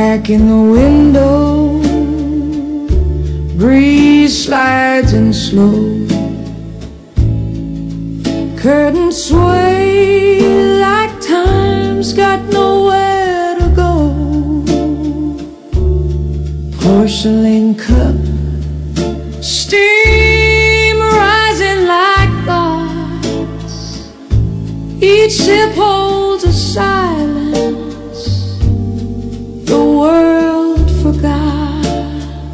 back in the window, breeze slides in slow, curtains sway like time's got nowhere to go. Porcelain cup, steam rising like thoughts, each sip holds a silence the world forgot.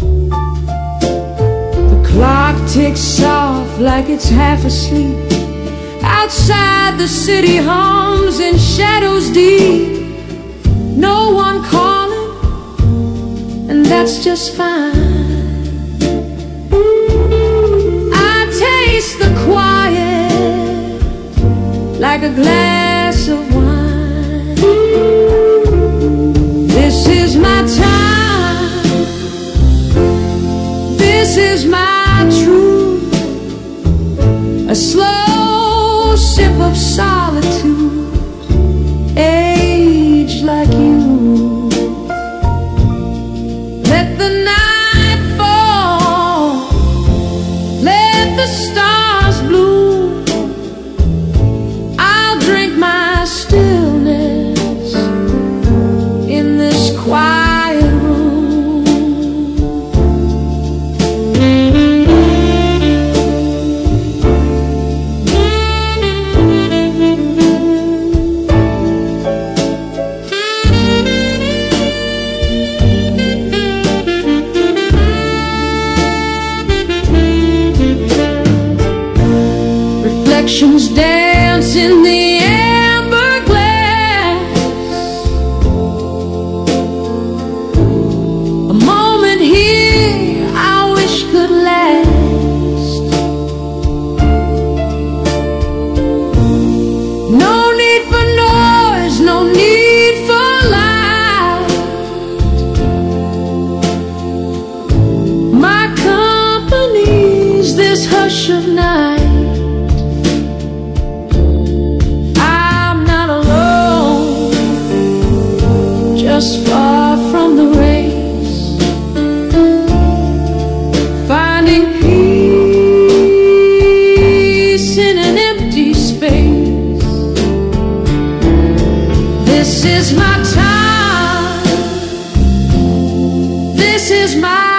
The clock ticks off like it's half asleep. Outside the city hums in shadows deep. No one calling, and that's just fine. I taste the quiet like a glass of wine. This is my time, this is my truth, a slow sip of solitude, age like you. Let the night fall, let the stars bloom. I'll drink my stillness in this quiet room. Reflections dance in the amber glass. A moment here I wish could last. No need for noise, no need for light. My company's this hush of night. Just far from the race, finding peace in an empty space. This is my time, this is my